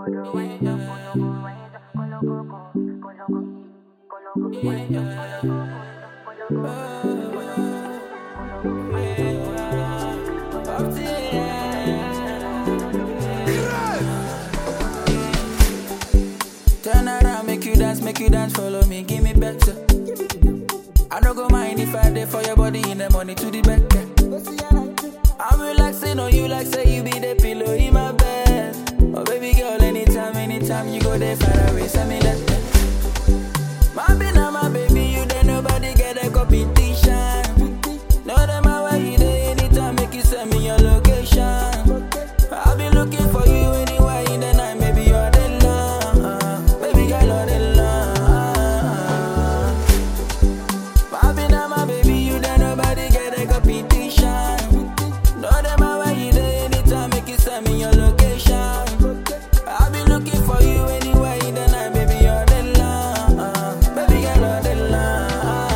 Turn around, make you dance, follow me, give me better. I don't go mind if I there for your body in the money to the back. I'm relaxing on you like say you be the pillow in my bed. Oh baby girl, anytime you go there far away, send me that. My baby, you there nobody get a competition. No them where you there anytime, make you send me your location. I'll be looking for you anywhere in the night, maybe you're the love, baby girl, you're the love. My baby, you there nobody get a competition. No them where you there anytime, make you send me your location. I'll be looking for you anywhere in the night, baby you're the love, baby girl you're the love.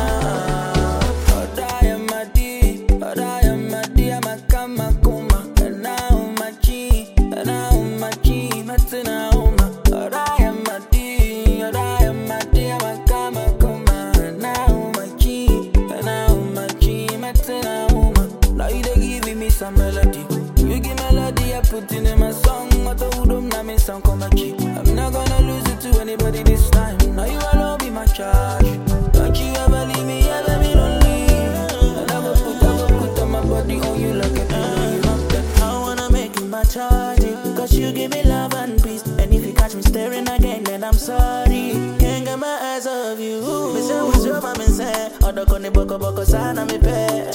I am my D, I'm a kama kuma, and now my G, matina uma. I am my D, I'm a kama kuma, and now my G, matina uma. Now you dey giving me some melody. You give melody, I put in my song. I told them now me sound come key. I'm not gonna lose it to anybody this time. Now you alone be my charge. Don't you ever leave me, ever be lonely. And I will put on my body on you like a pillow. I wanna make you my charge, cause you give me love and peace. And if you catch me staring again, then I'm sorry. Can't get my eyes off you. Me say what's your mama say? Odo koni boko sana me pay.